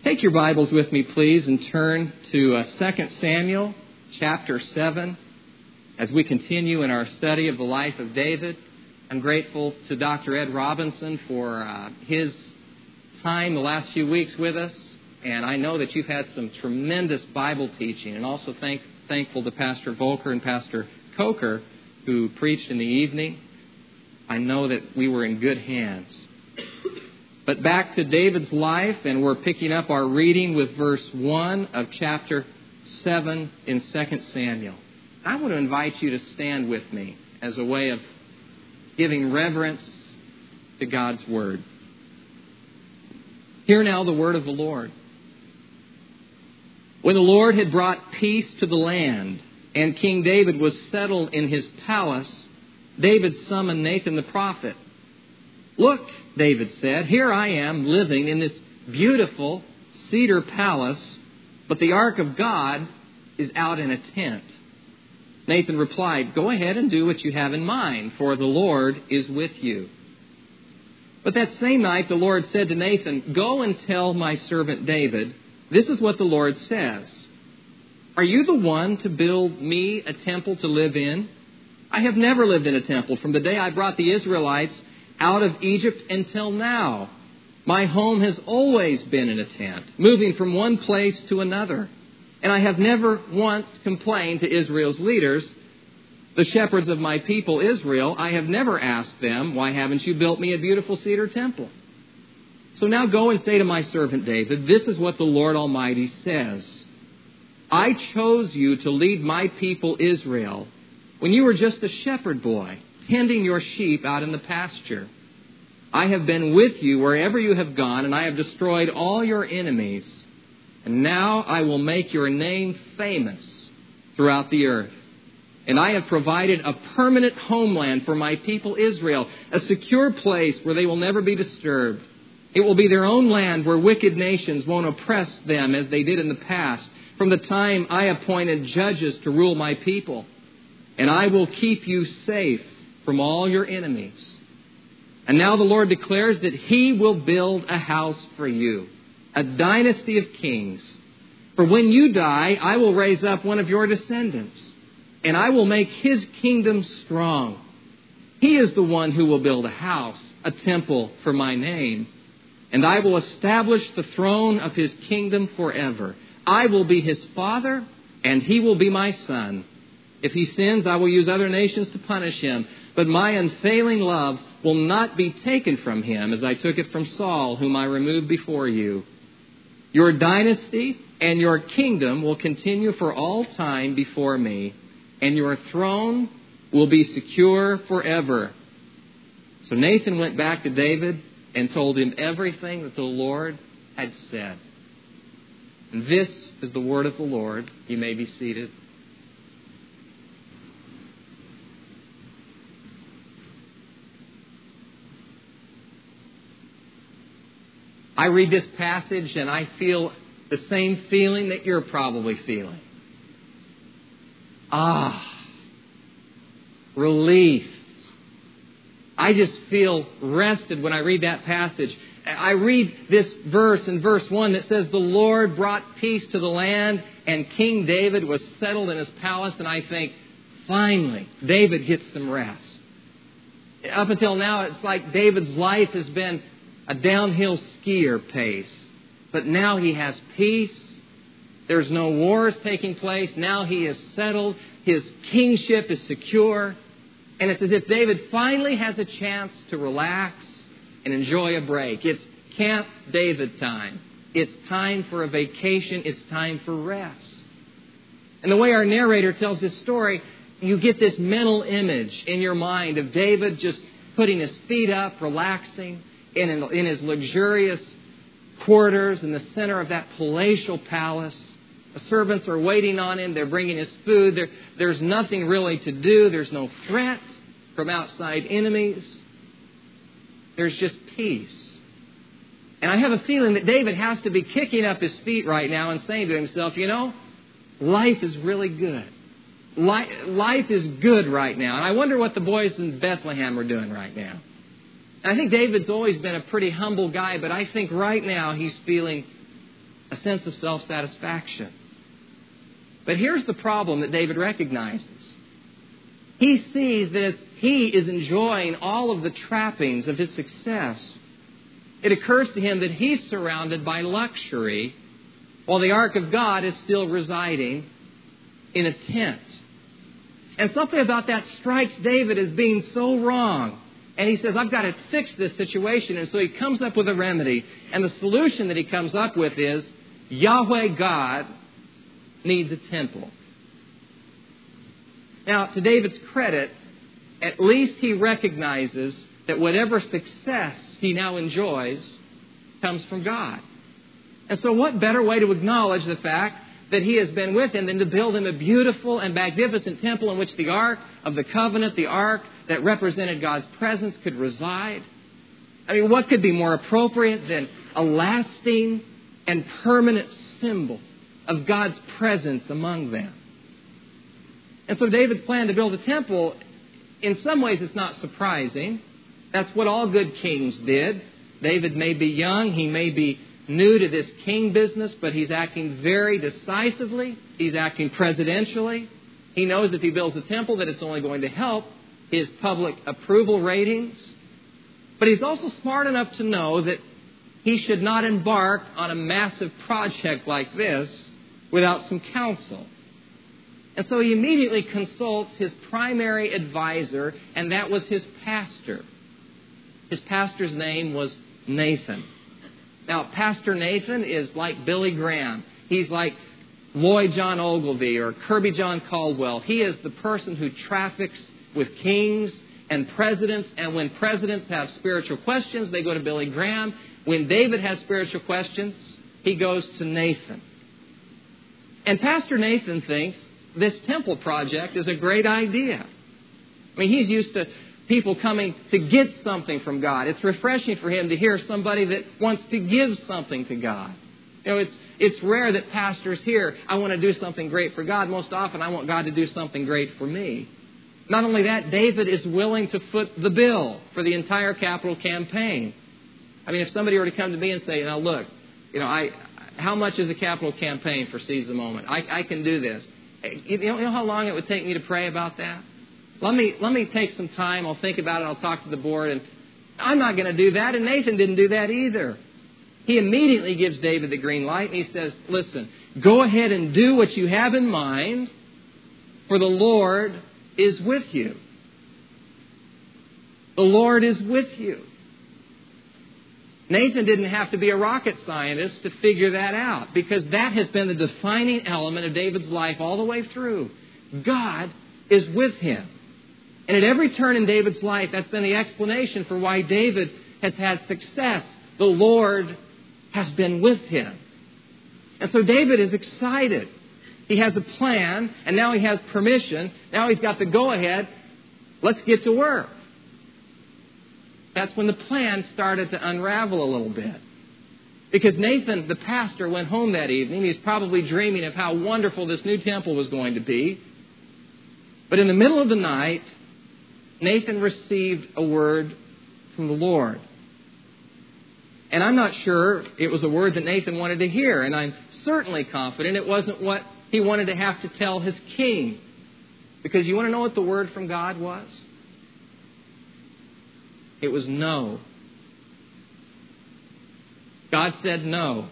Take your Bibles with me, please, and turn to 2 Samuel chapter 7 as we continue in our study of the life of David. I'm grateful to Dr. Ed Robinson for his time the last few weeks with us, and I know that you've had some tremendous Bible teaching, and also thankful to Pastor Volker and Pastor Coker who preached in the evening. I know that we were in good hands. But back to David's life, and we're picking up our reading with verse 1 of chapter 7 in 2 Samuel. I want to invite you to stand with me as a way of giving reverence to God's Word. Hear now the word of the Lord. When the Lord had brought peace to the land, and King David was settled in his palace, David summoned Nathan the prophet. "Look," David said, "here I am living in this beautiful cedar palace, but the ark of God is out in a tent." Nathan replied, "Go ahead and do what you have in mind, for the Lord is with you." But that same night the Lord said to Nathan, "Go and tell my servant David, this is what the Lord says. Are you the one to build me a temple to live in? I have never lived in a temple from the day I brought the Israelites out of Egypt until now. My home has always been in a tent, moving from one place to another. And I have never once complained to Israel's leaders, the shepherds of my people Israel. I have never asked them, 'Why haven't you built me a beautiful cedar temple?' So now go and say to my servant David, this is what the Lord Almighty says. I chose you to lead my people Israel when you were just a shepherd boy, tending your sheep out in the pasture. I have been with you wherever you have gone, and I have destroyed all your enemies. And now I will make your name famous throughout the earth. And I have provided a permanent homeland for my people Israel, a secure place where they will never be disturbed. It will be their own land where wicked nations won't oppress them as they did in the past, from the time I appointed judges to rule my people. And I will keep you safe from all your enemies. And now the Lord declares that He will build a house for you, a dynasty of kings. For when you die, I will raise up one of your descendants, and I will make His kingdom strong. He is the one who will build a house, a temple for my name, and I will establish the throne of His kingdom forever. I will be His father, and He will be my son. If he sins, I will use other nations to punish him. But my unfailing love will not be taken from him as I took it from Saul, whom I removed before you. Your dynasty and your kingdom will continue for all time before me, and your throne will be secure forever." So Nathan went back to David and told him everything that the Lord had said. And this is the word of the Lord. You may be seated. I read this passage and I feel the same feeling that you're probably feeling. Relief. I just feel rested when I read that passage. I read this verse in verse 1 that says, "The Lord brought peace to the land, and King David was settled in his palace." And I think, finally, David gets some rest. Up until now, it's like David's life has been a downhill skier pace. But now he has peace. There's no wars taking place. Now he is settled. His kingship is secure. And it's as if David finally has a chance to relax and enjoy a break. It's Camp David time. It's time for a vacation. It's time for rest. And the way our narrator tells this story, you get this mental image in your mind of David just putting his feet up, relaxing in his luxurious quarters in the center of that palatial palace. The servants are waiting on him. They're bringing his food. There's nothing really to do. There's no threat from outside enemies. There's just peace. And I have a feeling that David has to be kicking up his feet right now and saying to himself, life is really good. Life is good right now. And I wonder what the boys in Bethlehem are doing right now. I think David's always been a pretty humble guy, but I think right now he's feeling a sense of self-satisfaction. But here's the problem that David recognizes. He sees that he is enjoying all of the trappings of his success. It occurs to him that he's surrounded by luxury while the ark of God is still residing in a tent. And something about that strikes David as being so wrong. And he says, I've got to fix this situation. And so he comes up with a remedy. And the solution that he comes up with is Yahweh God needs a temple. Now, to David's credit, at least he recognizes that whatever success he now enjoys comes from God. And so what better way to acknowledge the fact that he has been with him than to build him a beautiful and magnificent temple in which the Ark of the Covenant, the Ark that represented God's presence, could reside? I mean, what could be more appropriate than a lasting and permanent symbol of God's presence among them? And so David's plan to build a temple, in some ways it's not surprising. That's what all good kings did. David may be young, he may be new to this king business, but he's acting very decisively. He's acting presidentially. He knows if he builds a temple that it's only going to help his public approval ratings. But he's also smart enough to know that he should not embark on a massive project like this without some counsel. And so he immediately consults his primary advisor, and that was his pastor. His pastor's name was Nathan. Now, Pastor Nathan is like Billy Graham. He's like Lloyd John Ogilvie or Kirby John Caldwell. He is the person who traffics with kings and presidents. And when presidents have spiritual questions, they go to Billy Graham. When David has spiritual questions, he goes to Nathan. And Pastor Nathan thinks this temple project is a great idea. I mean, he's used to people coming to get something from God. It's refreshing for him to hear somebody that wants to give something to God. You know, it's rare that pastors hear, I want to do something great for God. Most often, I want God to do something great for me. Not only that, David is willing to foot the bill for the entire capital campaign. I mean, if somebody were to come to me and say, now look, how much is a capital campaign for Seize the Moment? I can do this. You know how long it would take me to pray about that? Let me take some time. I'll think about it. I'll talk to the board. And I'm not going to do that. And Nathan didn't do that either. He immediately gives David the green light. And he says, listen, go ahead and do what you have in mind, for the Lord is with you. The Lord is with you. Nathan didn't have to be a rocket scientist to figure that out, because that has been the defining element of David's life all the way through. God is with him. And at every turn in David's life, that's been the explanation for why David has had success. The Lord has been with him. And so David is excited. He has a plan, and now he has permission. Now he's got the go-ahead. Let's get to work. That's when the plan started to unravel a little bit. Because Nathan, the pastor, went home that evening. He's probably dreaming of how wonderful this new temple was going to be. But in the middle of the night, Nathan received a word from the Lord. And I'm not sure it was a word that Nathan wanted to hear. And I'm certainly confident it wasn't what he wanted to have to tell his king. Because you want to know what the word from God was? It was no. God said no.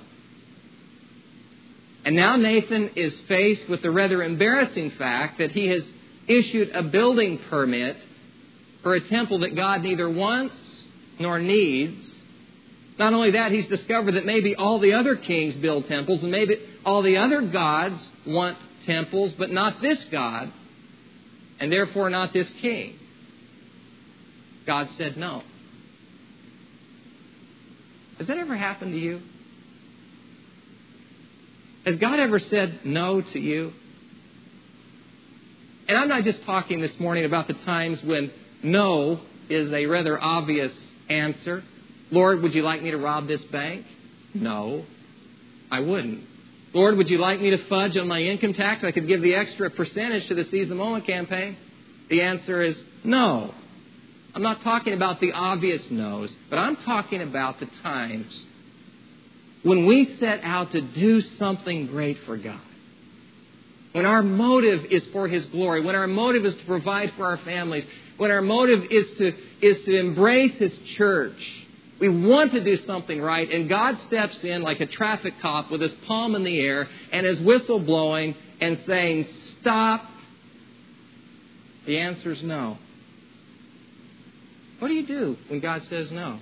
And now Nathan is faced with the rather embarrassing fact that he has issued a building permit for a temple that God neither wants nor needs. Not only that, he's discovered that maybe all the other kings build temples, and maybe all the other gods want temples, but not this God, and therefore not this king. God said no. Has that ever happened to you? Has God ever said no to you? And I'm not just talking this morning about the times when no is a rather obvious answer. Lord, would you like me to rob this bank? No, I wouldn't. Lord, would you like me to fudge on my income tax? I could give the extra percentage to the Seize the Moment campaign. The answer is no. I'm not talking about the obvious no's, but I'm talking about the times when we set out to do something great for God, when our motive is for His glory, when our motive is to provide for our families, when our motive is to embrace His church, we want to do something right, and God steps in like a traffic cop with his palm in the air and his whistle blowing and saying, "Stop." The answer is no. What do you do when God says no?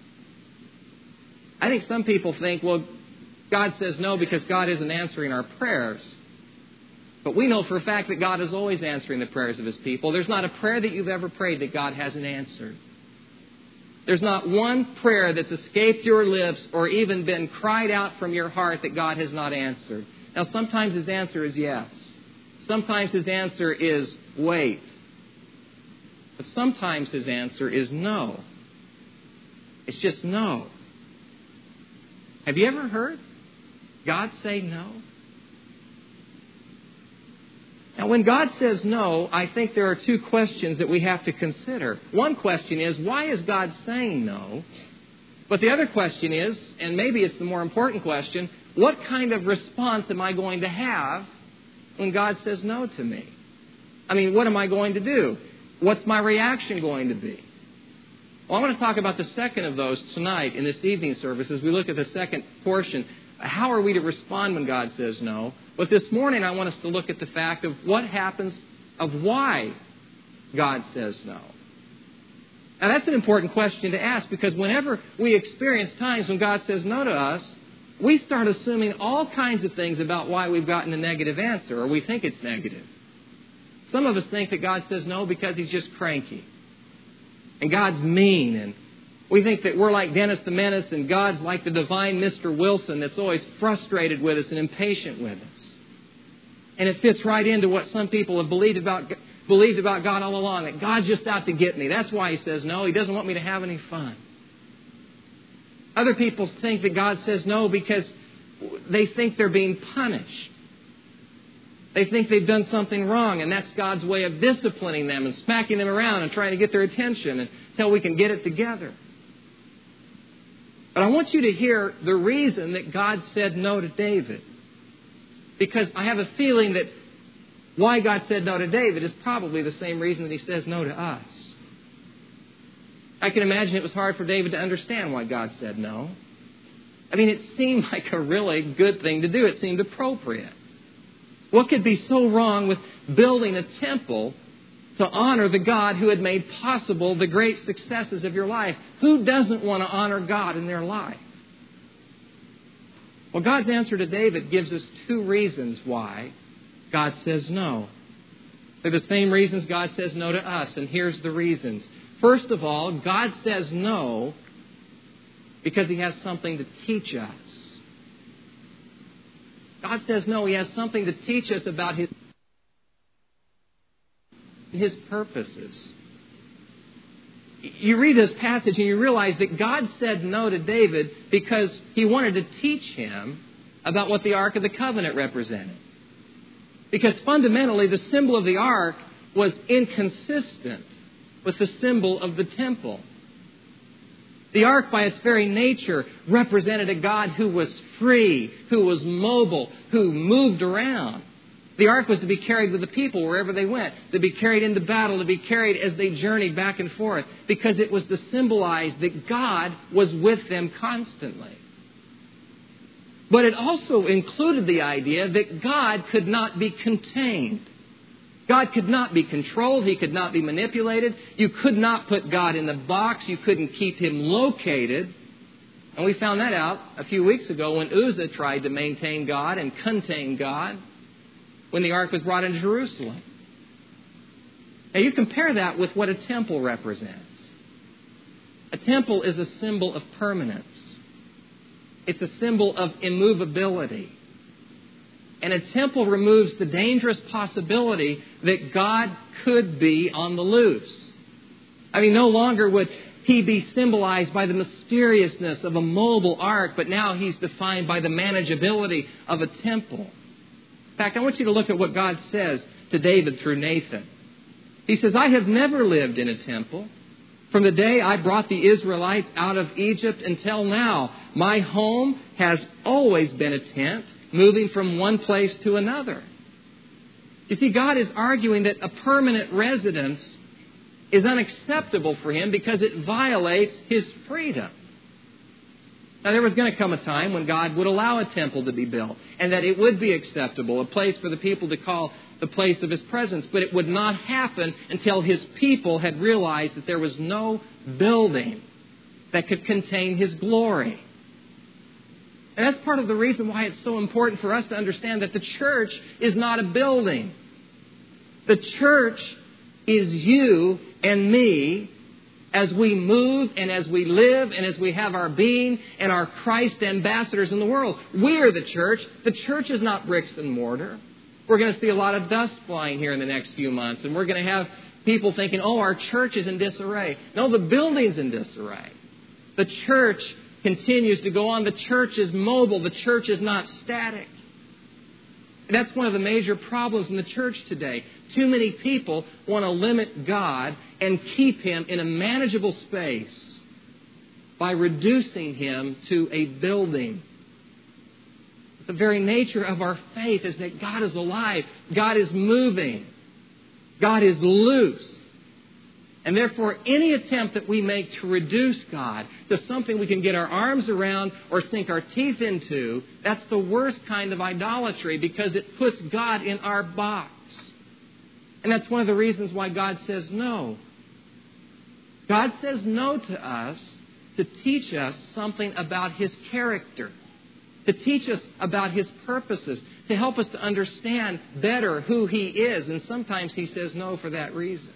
I think some people think, well, God says no because God isn't answering our prayers. But we know for a fact that God is always answering the prayers of His people. There's not a prayer that you've ever prayed that God hasn't answered. There's not one prayer that's escaped your lips or even been cried out from your heart that God has not answered. Now, sometimes His answer is yes. Sometimes His answer is wait. But sometimes His answer is no. It's just no. Have you ever heard God say no? Now, when God says no, I think there are two questions that we have to consider. One question is, why is God saying no? But the other question is, and maybe it's the more important question, what kind of response am I going to have when God says no to me? I mean, what am I going to do? What's my reaction going to be? Well, I want to talk about the second of those tonight in this evening service as we look at the second portion. How are we to respond when God says no? But this morning I want us to look at the fact of what happens, of why God says no. Now that's an important question to ask, because whenever we experience times when God says no to us, we start assuming all kinds of things about why we've gotten a negative answer, or we think it's negative. Some of us think that God says no because He's just cranky. And God's mean, and we think that we're like Dennis the Menace and God's like the divine Mr. Wilson that's always frustrated with us and impatient with us. And it fits right into what some people have believed about God all along, that God's just out to get me. That's why He says no. He doesn't want me to have any fun. Other people think that God says no because they think they're being punished. They think they've done something wrong, and that's God's way of disciplining them and smacking them around and trying to get their attention until we can get it together. But I want you to hear the reason that God said no to David. Because I have a feeling that why God said no to David is probably the same reason that He says no to us. I can imagine it was hard for David to understand why God said no. I mean, it seemed like a really good thing to do. It seemed appropriate. What could be so wrong with building a temple to honor the God who had made possible the great successes of your life? Who doesn't want to honor God in their life? Well, God's answer to David gives us two reasons why God says no. They're the same reasons God says no to us, and here's the reasons. First of all, God says no because He has something to teach us. God says no, He has something to teach us about His purposes. You read this passage and you realize that God said no to David because He wanted to teach him about what the Ark of the Covenant represented. Because fundamentally the symbol of the Ark was inconsistent with the symbol of the temple. The ark, by its very nature, represented a God who was free, who was mobile, who moved around. The ark was to be carried with the people wherever they went, to be carried into battle, to be carried as they journeyed back and forth, because it was to symbolize that God was with them constantly. But it also included the idea that God could not be contained. God could not be controlled. He could not be manipulated. You could not put God in the box. You couldn't keep Him located. And we found that out a few weeks ago when Uzzah tried to maintain God and contain God when the ark was brought into Jerusalem. Now you compare that with what a temple represents. A temple is a symbol of permanence. It's a symbol of immovability. And a temple removes the dangerous possibility that God could be on the loose. I mean, no longer would He be symbolized by the mysteriousness of a mobile ark, but now He's defined by the manageability of a temple. In fact, I want you to look at what God says to David through Nathan. He says, "I have never lived in a temple, From the day I brought the Israelites out of Egypt until now, my home has always been a tent, moving from one place to another. You see, God is arguing that a permanent residence is unacceptable for Him because it violates His freedom. Now, there was going to come a time when God would allow a temple to be built and that it would be acceptable, a place for the people to call the place of His presence. But it would not happen until His people had realized that there was no building that could contain His glory. And that's part of the reason why it's so important for us to understand that the church is not a building. The church is you and me as we move and as we live and as we have our being and our Christ ambassadors in the world. We are the church. The church is not bricks and mortar. We're going to see a lot of dust flying here in the next few months, and we're going to have people thinking, oh, our church is in disarray. No, the building's in disarray. The church continues to go on. The church is mobile. The church is not static. That's one of the major problems in the church today. Too many people want to limit God and keep Him in a manageable space by reducing Him to a building. The very nature of our faith is that God is alive. God is moving. God is loose. And therefore, any attempt that we make to reduce God to something we can get our arms around or sink our teeth into, that's the worst kind of idolatry because it puts God in our box. And that's one of the reasons why God says no. God says no to us to teach us something about His character, to teach us about His purposes, to help us to understand better who He is. And sometimes He says no for that reason.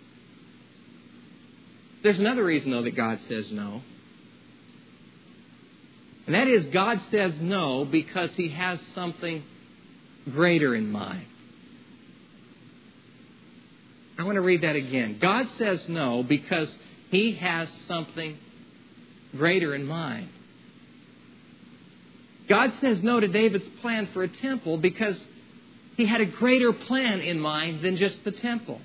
There's another reason, though, that God says no. And that is God says no because He has something greater in mind. I want to read that again. God says no because He has something greater in mind. God says no to David's plan for a temple because He had a greater plan in mind than just the temple.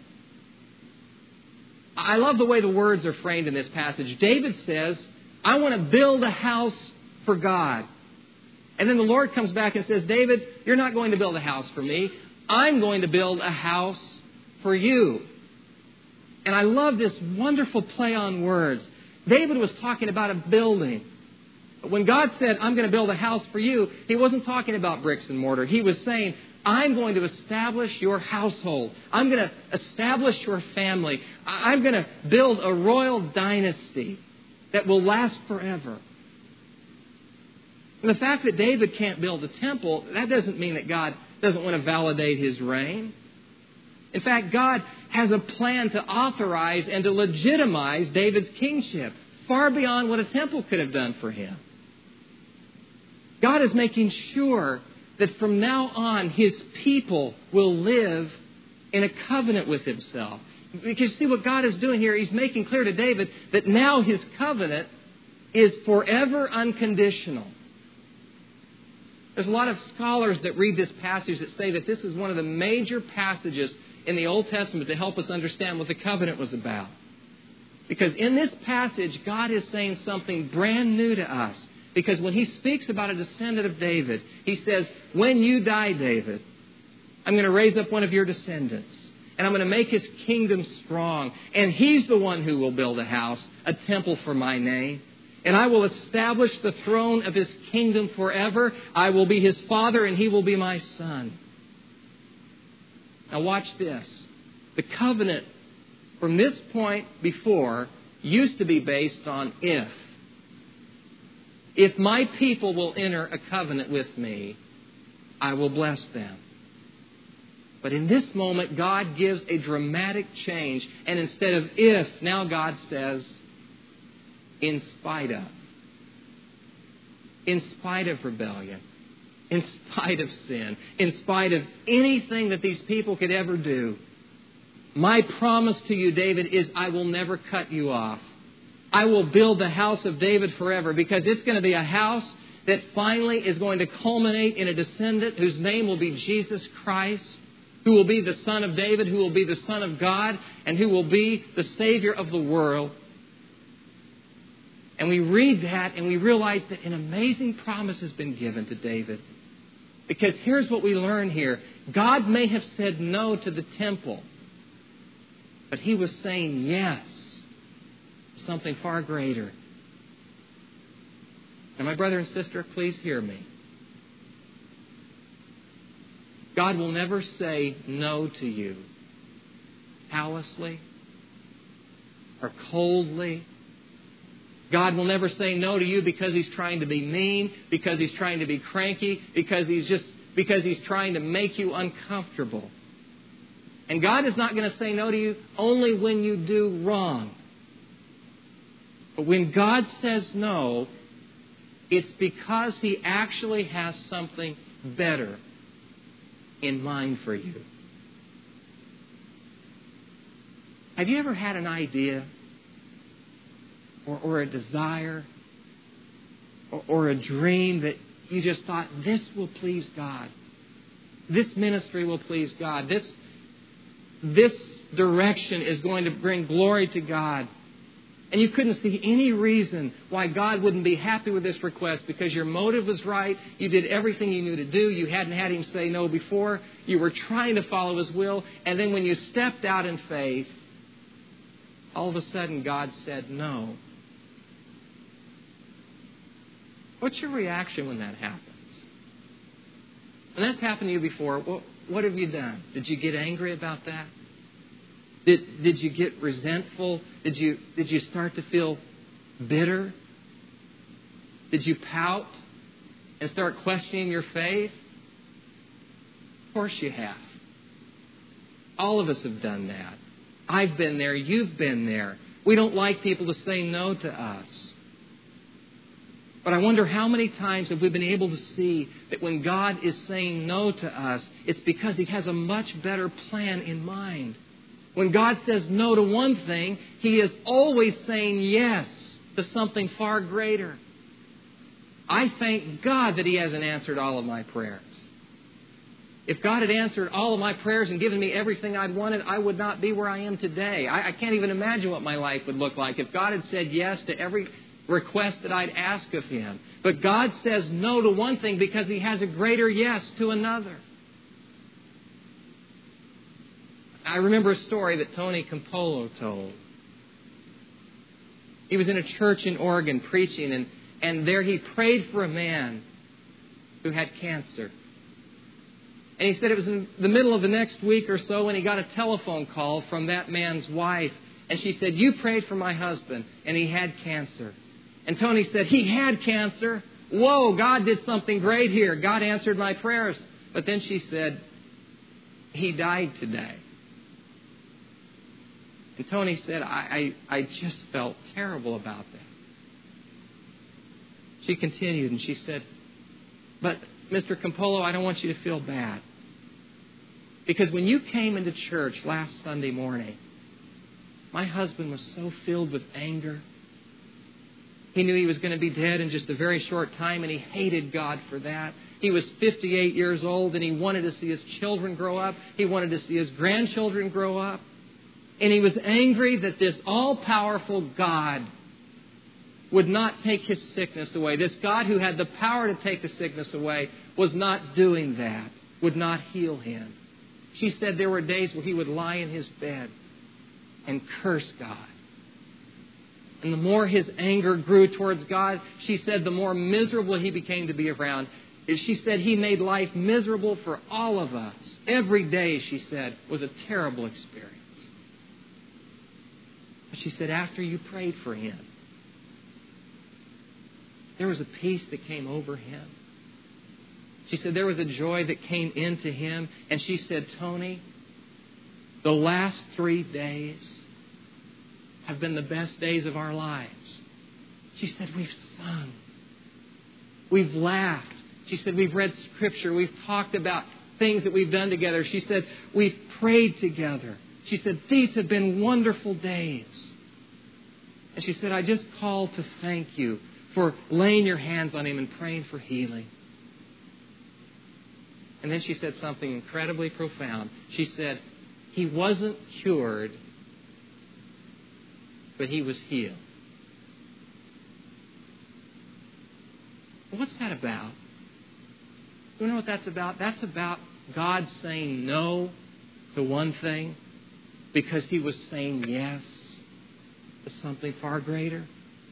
I love the way the words are framed in this passage. David says, I want to build a house for God. And then the Lord comes back and says, David, you're not going to build a house for me. I'm going to build a house for you. And I love this wonderful play on words. David was talking about a building. But when God said, I'm going to build a house for you, He wasn't talking about bricks and mortar. He was saying, I'm going to establish your household. I'm going to establish your family. I'm going to build a royal dynasty that will last forever. And the fact that David can't build a temple, that doesn't mean that God doesn't want to validate His reign. In fact, God has a plan to authorize and to legitimize David's kingship far beyond what a temple could have done for him. God is making sure that from now on His people will live in a covenant with Himself. Because see what God is doing here, He's making clear to David that now His covenant is forever unconditional. There's a lot of scholars that read this passage that say that this is one of the major passages in the Old Testament to help us understand what the covenant was about. Because in this passage, God is saying something brand new to us. Because when He speaks about a descendant of David, He says, when you die, David, I'm going to raise up one of your descendants. And I'm going to make his kingdom strong. And he's the one who will build a house, a temple for my name. And I will establish the throne of his kingdom forever. I will be his father and he will be my son. Now watch this. The covenant from this point before used to be based on if. If my people will enter a covenant with me, I will bless them. But in this moment, God gives a dramatic change. And instead of if, now God says, in spite of. In spite of rebellion. In spite of sin. In spite of anything that these people could ever do. My promise to you, David, is I will never cut you off. I will build the house of David forever, because it's going to be a house that finally is going to culminate in a descendant whose name will be Jesus Christ, who will be the Son of David, who will be the Son of God, and who will be the Savior of the world. And we read that and we realize that an amazing promise has been given to David. Because here's what we learn here. God may have said no to the temple, but He was saying yes to something far greater. And my brother and sister, please hear me. God will never say no to you callously or coldly. God will never say no to you because He's trying to be mean, because He's trying to be cranky, because He's trying to make you uncomfortable. And God is not going to say no to you only when you do wrong. But when God says no, it's because He actually has something better in mind for you. Have you ever had an idea or a desire or a dream that you just thought, this will please God. This ministry will please God. This direction is going to bring glory to God. And you couldn't see any reason why God wouldn't be happy with this request because your motive was right. You did everything you knew to do. You hadn't had Him say no before. You were trying to follow His will. And then when you stepped out in faith, all of a sudden God said no. What's your reaction when that happens? When that's happened to you before, what have you done? Did you get angry about that? Did you get resentful? Did you start to feel bitter? Did you pout and start questioning your faith? Of course you have. All of us have done that. I've been there. You've been there. We don't like people to say no to us. But I wonder how many times have we been able to see that when God is saying no to us, it's because He has a much better plan in mind. When God says no to one thing, He is always saying yes to something far greater. I thank God that He hasn't answered all of my prayers. If God had answered all of my prayers and given me everything I'd wanted, I would not be where I am today. I can't even imagine what my life would look like if God had said yes to every request that I'd ask of Him. But God says no to one thing because He has a greater yes to another. I remember a story that Tony Campolo told. He was in a church in Oregon preaching, and there he prayed for a man who had cancer. And he said it was in the middle of the next week or so when he got a telephone call from that man's wife. And she said, "You prayed for my husband, and he had cancer." And Tony said, "He had cancer? Whoa, God did something great here. God answered my prayers." But then she said, "He died today." And Tony said, I just felt terrible about that. She continued and she said, "But Mr. Campolo, I don't want you to feel bad. Because when you came into church last Sunday morning, my husband was so filled with anger. He knew he was going to be dead in just a very short time, and he hated God for that. He was 58 years old, and he wanted to see his children grow up. He wanted to see his grandchildren grow up. And he was angry that this all-powerful God would not take his sickness away. This God who had the power to take the sickness away was not doing that, would not heal him." She said there were days where he would lie in his bed and curse God. And the more his anger grew towards God, she said the more miserable he became to be around. She said he made life miserable for all of us. Every day, she said, was a terrible experience. But she said after you prayed for him, there was a peace that came over him. She said there was a joy that came into him. And she said, "Tony, the last 3 days have been the best days of our lives." She said, "We've sung. We've laughed." She said, "We've read Scripture. We've talked about things that we've done together." She said, "We've prayed together." She said, "These have been wonderful days." And she said, "I just called to thank you for laying your hands on him and praying for healing." And then she said something incredibly profound. She said, "He wasn't cured, but he was healed." What's that about? You know what that's about? That's about God saying no to one thing because He was saying yes to something far greater.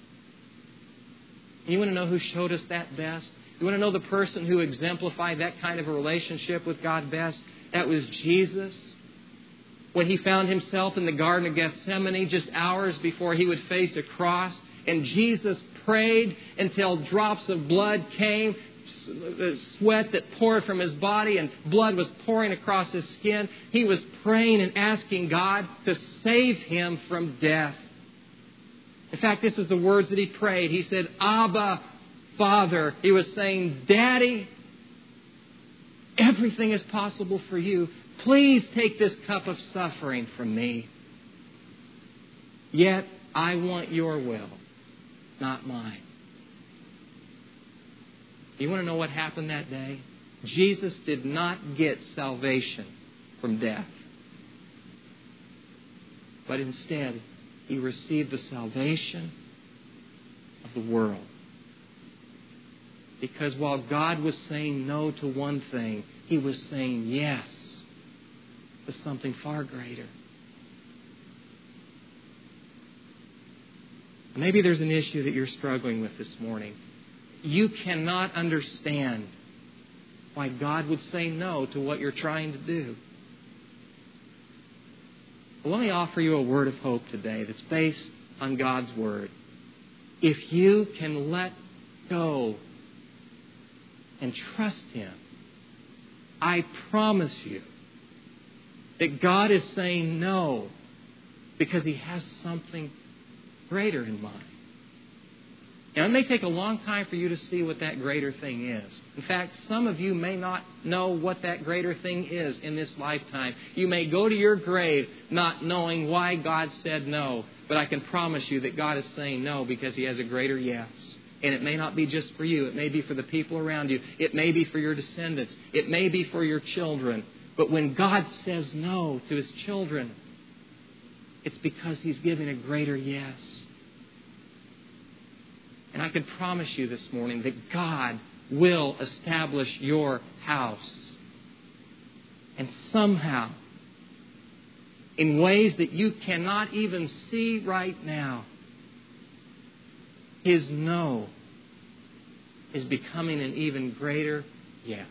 You want to know who showed us that best? You want to know the person who exemplified that kind of a relationship with God best? That was Jesus. When He found Himself in the Garden of Gethsemane just hours before He would face a cross, and Jesus prayed until drops of blood came, the sweat that poured from His body and blood was pouring across His skin. He was praying and asking God to save Him from death. In fact, this is the words that He prayed. He said, Abba, Father. He was saying, Daddy, everything is possible for You. Please take this cup of suffering from me. Yet I want Your will, not mine. You want to know what happened that day? Jesus did not get salvation from death. But instead, He received the salvation of the world. Because while God was saying no to one thing, He was saying yes to something far greater. Maybe there's an issue that you're struggling with this morning. You cannot understand why God would say no to what you're trying to do. Well, let me offer you a word of hope today that's based on God's Word. If you can let go and trust Him, I promise you that God is saying no because He has something greater in mind. Now, it may take a long time for you to see what that greater thing is. In fact, some of you may not know what that greater thing is in this lifetime. You may go to your grave not knowing why God said no. But I can promise you that God is saying no because He has a greater yes. And it may not be just for you. It may be for the people around you. It may be for your descendants. It may be for your children. But when God says no to His children, it's because He's giving a greater yes. And I can promise you this morning that God will establish your house. And somehow, in ways that you cannot even see right now, His no is becoming an even greater yes.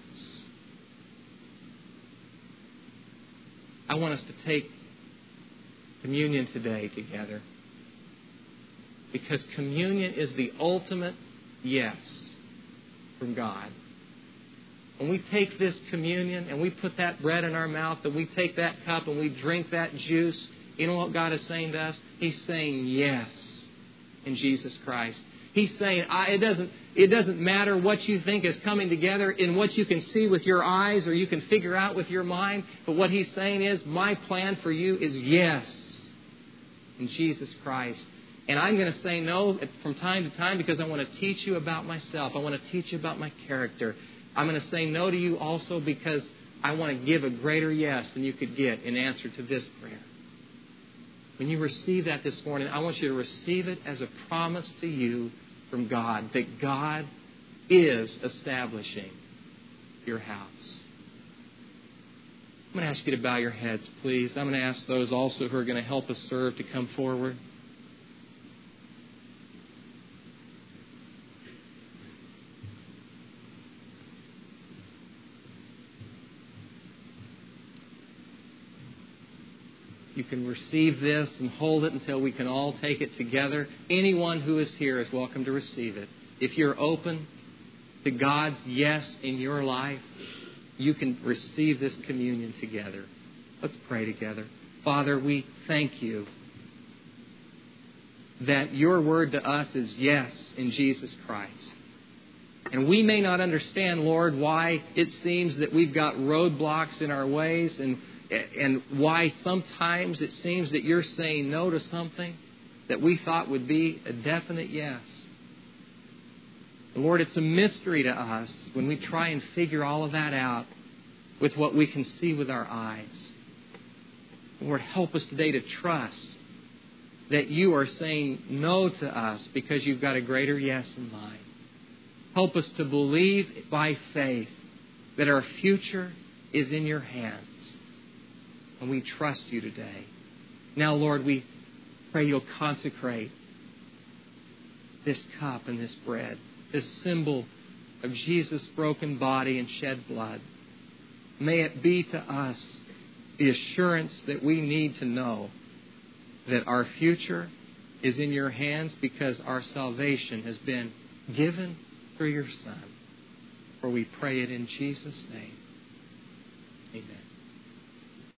I want us to take communion today together. Because communion is the ultimate yes from God. When we take this communion and we put that bread in our mouth and we take that cup and we drink that juice, you know what God is saying to us? He's saying yes in Jesus Christ. He's saying it doesn't matter what you think is coming together in what you can see with your eyes or you can figure out with your mind. But what He's saying is, my plan for you is yes in Jesus Christ. And I'm going to say no from time to time because I want to teach you about myself. I want to teach you about my character. I'm going to say no to you also because I want to give a greater yes than you could get in answer to this prayer. When you receive that this morning, I want you to receive it as a promise to you from God that God is establishing your house. I'm going to ask you to bow your heads, please. I'm going to ask those also who are going to help us serve to come forward. You can receive this and hold it until we can all take it together. Anyone who is here is welcome to receive it. If you're open to God's yes in your life, you can receive this communion together. Let's pray together. Father, we thank You that Your word to us is yes in Jesus Christ. And we may not understand, Lord, why it seems that we've got roadblocks in our ways and why sometimes it seems that You're saying no to something that we thought would be a definite yes. And Lord, it's a mystery to us when we try and figure all of that out with what we can see with our eyes. Lord, help us today to trust that You are saying no to us because You've got a greater yes in mind. Help us to believe by faith that our future is in your hands. And we trust you today. Now, Lord, we pray you'll consecrate this cup and this bread, this symbol of Jesus' broken body and shed blood. May it be to us the assurance that we need to know that our future is in your hands because our salvation has been given through your Son. For we pray it in Jesus' name. Amen.